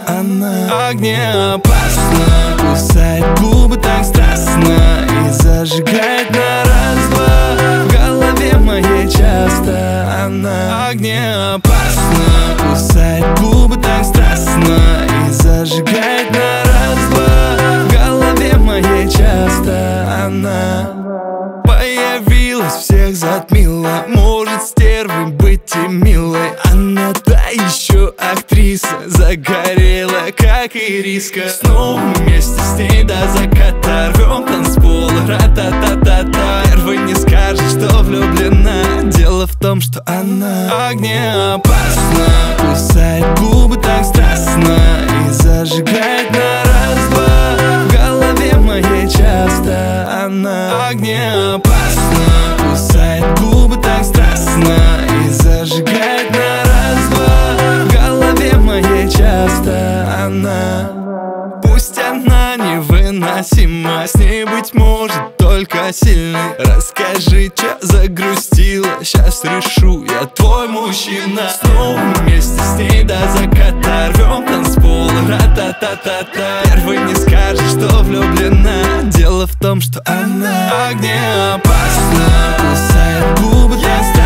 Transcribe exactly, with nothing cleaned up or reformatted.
она огнеопасна, кусает губы так страстно и зажигает на раз-два. В голове моей часто она огнеопасна, кусает губы так страстно и зажигает на раз-два. В голове моей часто она появилась, всех затмила. Может, стервой быть и милой, она та еще актриса, загорела, как ириска. Снова вместе с ней до заката рвем танцпол, ра-та-та-та-та. Первый не скажет, что влюблена. Дело в том, что она огнеопасна, кусает губы так страстно и зажигает на раз-два. В голове моей часто она огнеопасна, кусает губы так страстно и зажигает на раз-два. В голове моей часто она. Пусть она невыносима, с ней быть может только сильный. Расскажи, чё загрустила, сейчас решу, я твой мужчина. Снова вместе с ней до заката рвем танцпол, ра-та-та-та-та. Первый не скажет, что влюблена. Дело в том, что она огнеопасна, кусает губы так